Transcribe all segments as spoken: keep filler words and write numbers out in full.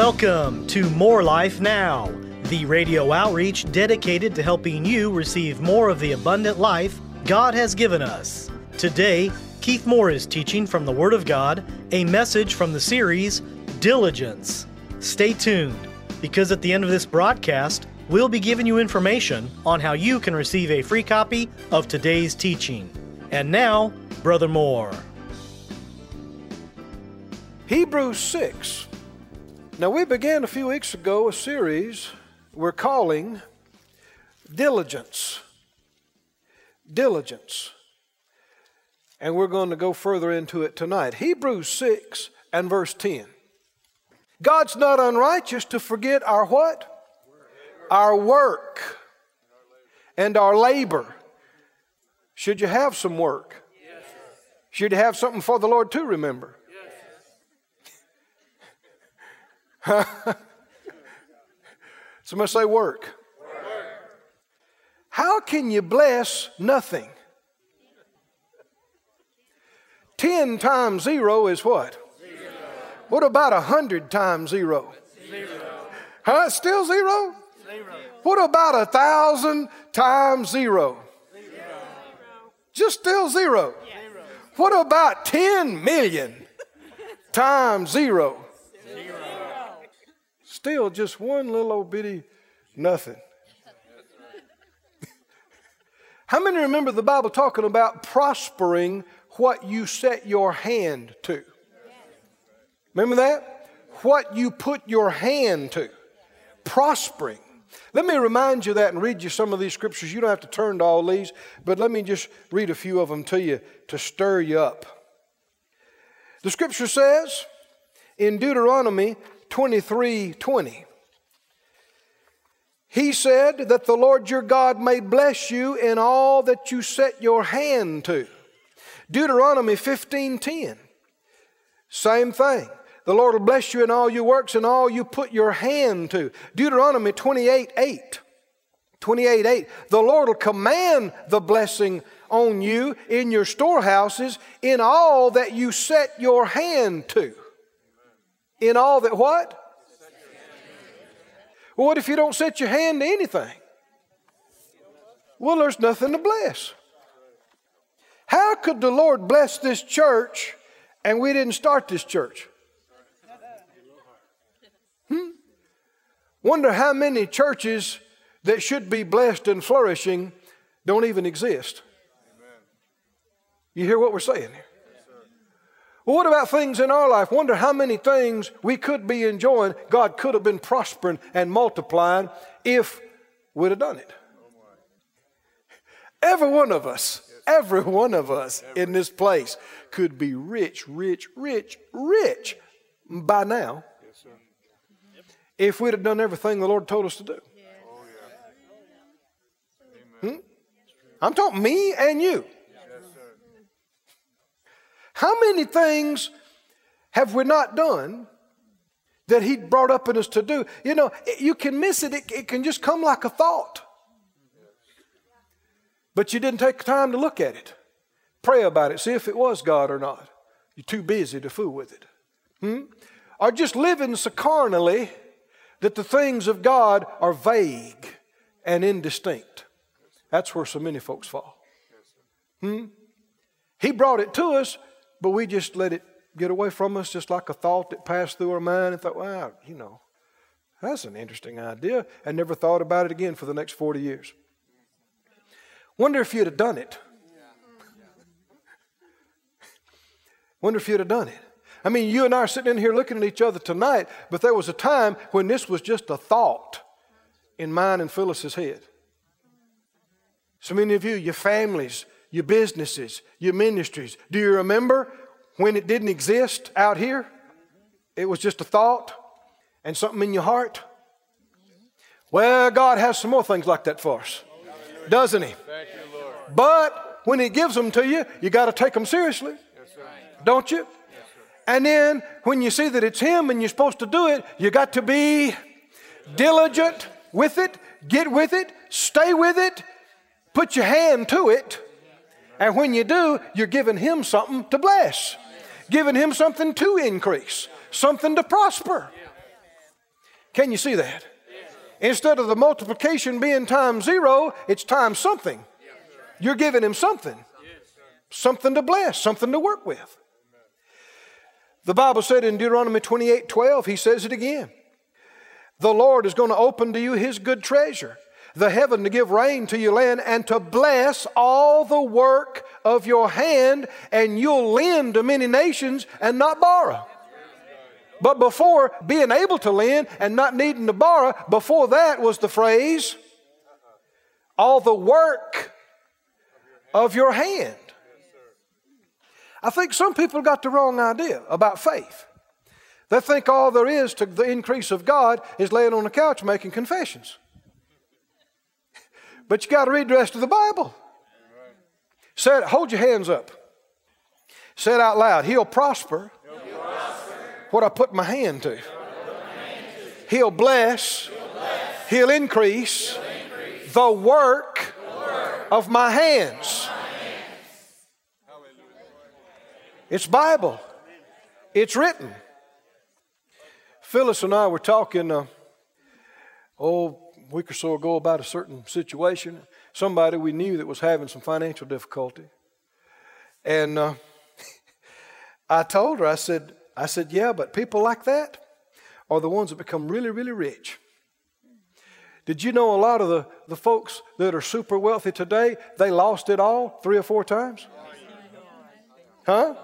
Welcome to More Life Now, the radio outreach dedicated to helping you receive more of the abundant life God has given us. Today, Keith Moore is teaching from the Word of God, a message from the series, Diligence. Stay tuned, because at the end of this broadcast, we'll be giving you information on how you can receive a free copy of today's teaching. And now, Brother Moore. Hebrews six. Now, we began a few weeks ago a series we're calling Diligence. Diligence. And we're going to go further into it tonight. Hebrews six and verse ten. God's not unrighteous to forget our what? Our work and our labor. Should you have some work? Should you have something for the Lord to remember? Somebody say work. Work. How can you bless nothing? Ten times zero is what? Zero. What about a hundred times zero? Zero. Huh? Still zero? Zero. What about a thousand times zero? Zero. Just still zero. Zero. What about ten million times zero? Still just one little old bitty nothing. How many remember the Bible talking about prospering what you set your hand to? Remember that? What you put your hand to. Prospering. Let me remind you that and read you some of these scriptures. You don't have to turn to all these, but let me just read a few of them to you to stir you up. The scripture says in Deuteronomy twenty-three twenty. He said that the Lord your God may bless you in all that you set your hand to. Deuteronomy fifteen ten. Same thing. The Lord will bless you in all your works and all you put your hand to. Deuteronomy twenty-eight eight. twenty-eight eight. The Lord will command the blessing on you in your storehouses in all that you set your hand to. In all that what? Well, what if you don't set your hand to anything? Well, there's nothing to bless. How could the Lord bless this church and we didn't start this church? Hmm? Wonder how many churches that should be blessed and flourishing don't even exist. You hear what we're saying here? Well, what about things in our life? Wonder how many things we could be enjoying, God could have been prospering and multiplying if we'd have done it. Every one of us, every one of us in this place could be rich, rich, rich, rich by now if we'd have done everything the Lord told us to do. Hmm? I'm talking me and you. How many things have we not done that He brought up in us to do? You know, you can miss it. It, it can just come like a thought. But you didn't take the time to look at it. Pray about it. See if it was God or not. You're too busy to fool with it. Hmm? Or just living so carnally that the things of God are vague and indistinct. That's where so many folks fall. Hmm? He brought it to us, but we just let it get away from us just like a thought that passed through our mind and thought, well, you know, that's an interesting idea, and never thought about it again for the next forty years. Wonder if you'd have done it. Wonder if you'd have done it. I mean, you and I are sitting in here looking at each other tonight, but there was a time when this was just a thought in mine and Phyllis's head. So many of you, your families, your businesses, your ministries. Do you remember when it didn't exist out here? It was just a thought and something in your heart. Well, God has some more things like that for us, doesn't He? Thank you, Lord. But when He gives them to you, you got to take them seriously, Yes, sir. don't you? Yes, sir. And then when you see that it's Him and you're supposed to do it, you got to be diligent with it, get with it, stay with it, put your hand to it. And when you do, you're giving Him something to bless, giving Him something to increase, something to prosper. Can you see that? Instead of the multiplication being times zero, it's times something. You're giving him something. Something to bless, something to work with. The Bible said in Deuteronomy twenty-eight twelve, he says it again. The Lord is going to open to you his good treasure, the heaven to give rain to your land and to bless all the work of your hand, and you'll lend to many nations and not borrow. But before being able to lend and not needing to borrow, before that was the phrase, all the work of your hand. I think some people got the wrong idea about faith. They think all there is to the increase of God is laying on the couch making confessions. But you got to read the rest of the Bible. Say it, hold your hands up. Say it out loud. He'll prosper, He'll prosper. What I put my hand to. He'll bless, He'll, bless. He'll, increase, He'll increase the work, the work of my hands. It's Bible. It's written. Phyllis and I were talking uh, oh, a week or so ago about a certain situation. Somebody we knew that was having some financial difficulty. And uh, I told her, I said, I said, yeah, but people like that are the ones that become really, really rich. Did you know a lot of the, the folks that are super wealthy today, they lost it all three or four times? Huh?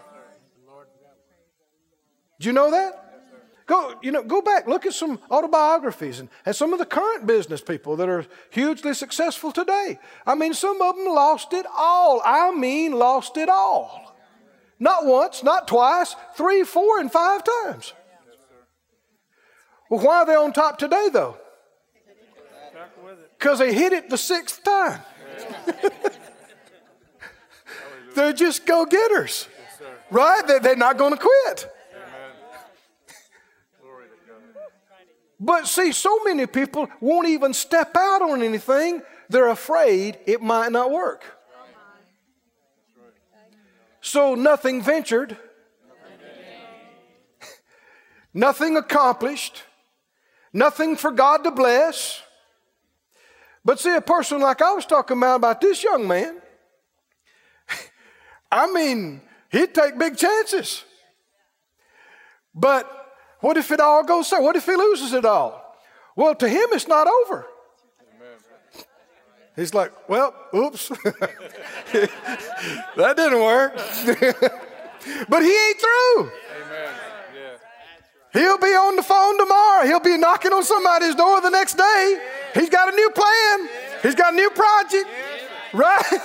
Did you know that? Go, you know, go back, look at some autobiographies and, and some of the current business people that are hugely successful today. I mean, some of them lost it all. I mean, lost it all. Not once, not twice, three, four, and five times. Well, why are they on top today, though? Because they hit it the sixth time. They're just go-getters. Right? They're not going to quit. But see, so many people won't even step out on anything. They're afraid it might not work. So nothing ventured, nothing accomplished, nothing for God to bless. But see, a person like I was talking about, about this young man, I mean, he'd take big chances. But what if it all goes south? What if he loses it all? Well, to him, it's not over. He's like, well, oops. That didn't work. But he ain't through. Amen. Yeah. He'll be on the phone tomorrow. He'll be knocking on somebody's door the next day. He's got a new plan. He's got a new project. Right?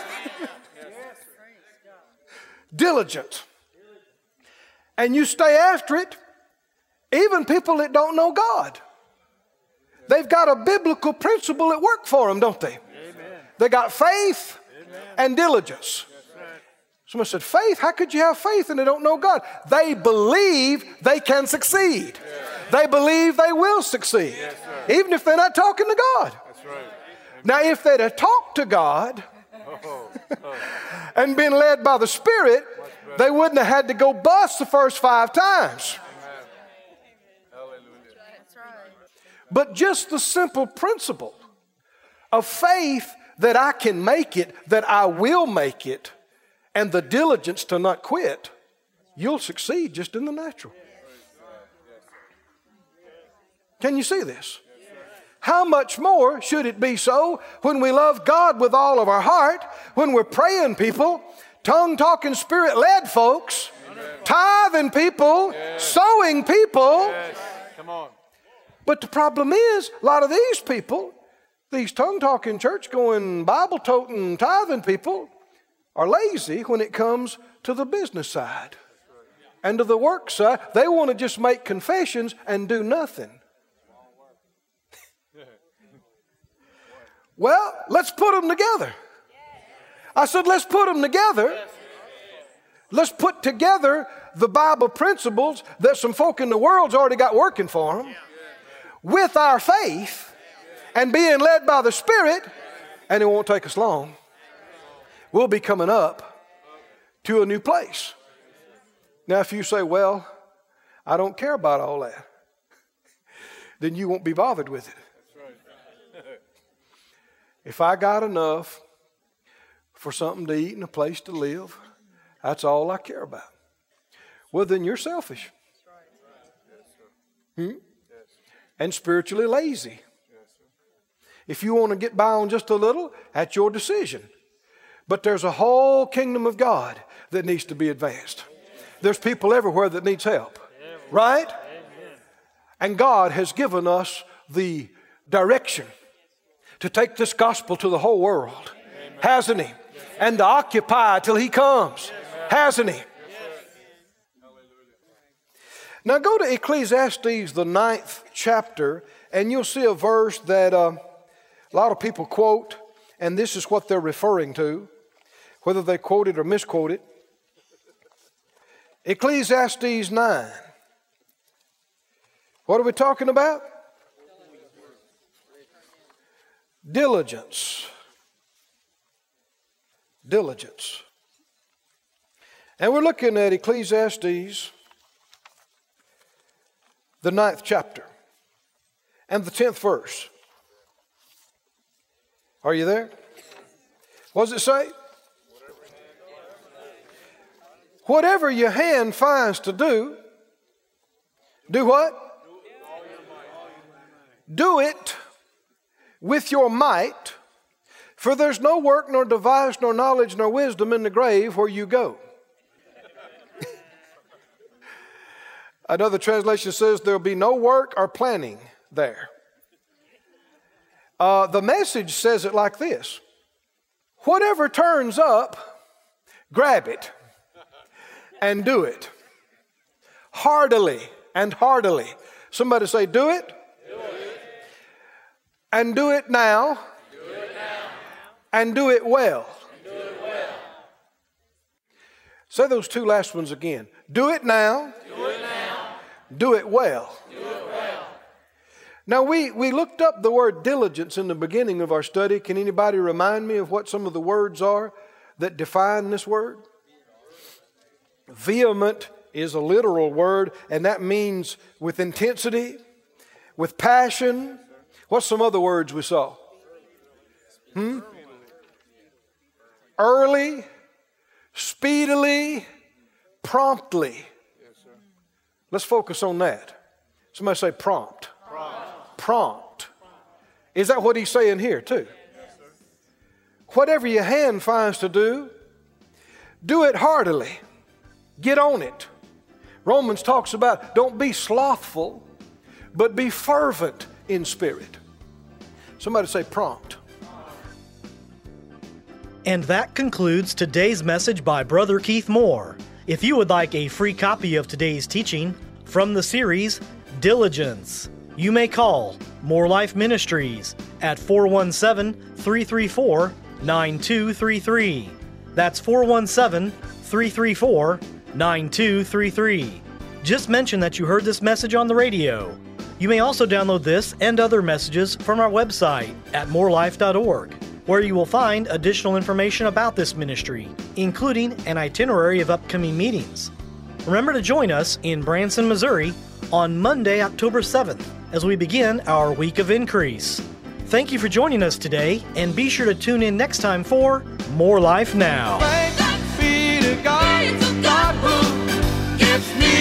Diligent. And you stay after it. Even people that don't know God. They've got a biblical principle at work for them, don't they? Amen. They got faith Amen. And diligence. Right. Someone said, faith? How could you have faith and they don't know God? They believe they can succeed. Yeah. They believe they will succeed. Yes, even if they're not talking to God. That's right. Now, if they'd have talked to God oh. Oh. and been led by the Spirit, they wouldn't have had to go bust the first five times. But just the simple principle of faith that I can make it, that I will make it, and the diligence to not quit, you'll succeed just in the natural. Can you see this? How much more should it be so when we love God with all of our heart, when we're praying people, tongue-talking, spirit-led folks, tithing people, sowing people. Come on. But the problem is, a lot of these people, these tongue-talking, church-going, Bible-toting, tithing people, are lazy when it comes to the business side and to the work side. They want to just make confessions and do nothing. Well, let's put them together. I said, let's put them together. Let's put together the Bible principles that some folk in the world's already got working for them, with our faith and being led by the Spirit, and it won't take us long. We'll be coming up to a new place. Now, if you say, well, I don't care about all that. then you won't be bothered with it. If I got enough for something to eat and a place to live, that's all I care about. Well, then you're selfish. Hmm? And spiritually lazy. If you want to get by on just a little, that's your decision. But there's a whole kingdom of God that needs to be advanced. There's people everywhere that needs help. Right? And God has given us the direction to take this gospel to the whole world. Hasn't He? And to occupy till He comes. Hasn't He? Now go to Ecclesiastes, the ninth chapter, and you'll see a verse that uh, a lot of people quote, and this is what they're referring to, whether they quote it or misquote it. Ecclesiastes nine. What are we talking about? Diligence. Diligence. And we're looking at Ecclesiastes, the ninth chapter, and the tenth verse. Are you there? What does it say? Whatever your hand finds to do, do what? Do it with your might, for there's no work, nor device, nor knowledge, nor wisdom in the grave where you go. Another translation says there'll be no work or planning there. Uh, the Message says it like this: whatever turns up, grab it and do it. Heartily and heartily. Somebody say, do it. Do it. And do it now. Do it now. And do it well. And do it well. Say those two last ones again. Do it now. Do it now. Do it well. Do it well. Now we, we looked up the word diligence in the beginning of our study. Can anybody remind me of what some of the words are that define this word? Vehement is a literal word, and that means with intensity, with passion. What's some other words we saw? Hmm? Early, speedily, promptly. Let's focus on that. Somebody say prompt. Prompt. Prompt. Is that what he's saying here too? Whatever your hand finds to do, do it heartily. Get on it. Romans talks about don't be slothful, but be fervent in spirit. Somebody say prompt. And that concludes today's message by Brother Keith Moore. If you would like a free copy of today's teaching from the series Diligence, you may call More Life Ministries at four one seven, three three four, nine two three three. That's four one seven, three three four, nine two three three. Just mention that you heard this message on the radio. You may also download this and other messages from our website at more life dot org, where you will find additional information about this ministry, including an itinerary of upcoming meetings. Remember to join us in Branson, Missouri on Monday, October seventh, as we begin our Week of Increase. Thank you for joining us today, and be sure to tune in next time for More Life Now. Thanks be to God, God who gives me